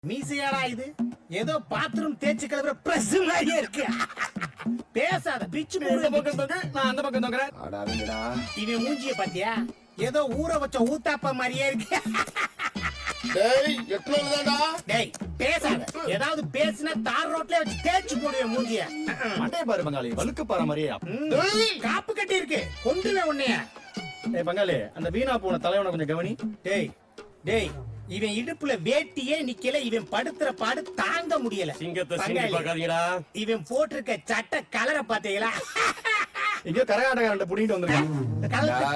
மீசையாடா இது? ஏதோ பாத்ரூம் தேய்ச்சி கழுவுற பிரஸ் மாதிரியே இருக்கு. பேசாத பிச்சு இந்த பக்கம் தொங்க, நான் அந்த பக்கம் தொங்குறேன். இவன் மூஞ்சிய பாத்தியா? ஏதோ ஊற வச்ச ஊத்தாப்ப மாதிரியே இருக்கு. டேய் எட்ரோல தான்டா. டேய் பேசாத. ஏதாவது பேசினா தார் ரோட்ல வச்சு தேய்ச்சி போடுவேன் மூஞ்சிய. மண்டைய பாரு பங்காளி, வழுக்கு பாற மாதிரியே. காப்பு கட்டி இருக்கு. கொன்றுவேன் உன்னைய. ஏய் பங்காளி, அந்த வீணா போன தலைவனை கொஞ்சம் கவனி. டேய் டேய் இவன் இடுப்புல வேட்டியே நிக்கல. இவன் படுத்துற பாடு தாங்க முடியல. சிங்கத்தை சிங்கி பங்காளி, பார்க்காதீங்கடா. இவன் போட்டிருக்க சட்டை கலரை பாத்தீங்களா? எங்கயோ கரகாட்டக்காரன் புடிங்கிட்டு வந்திருக்கான். கலர்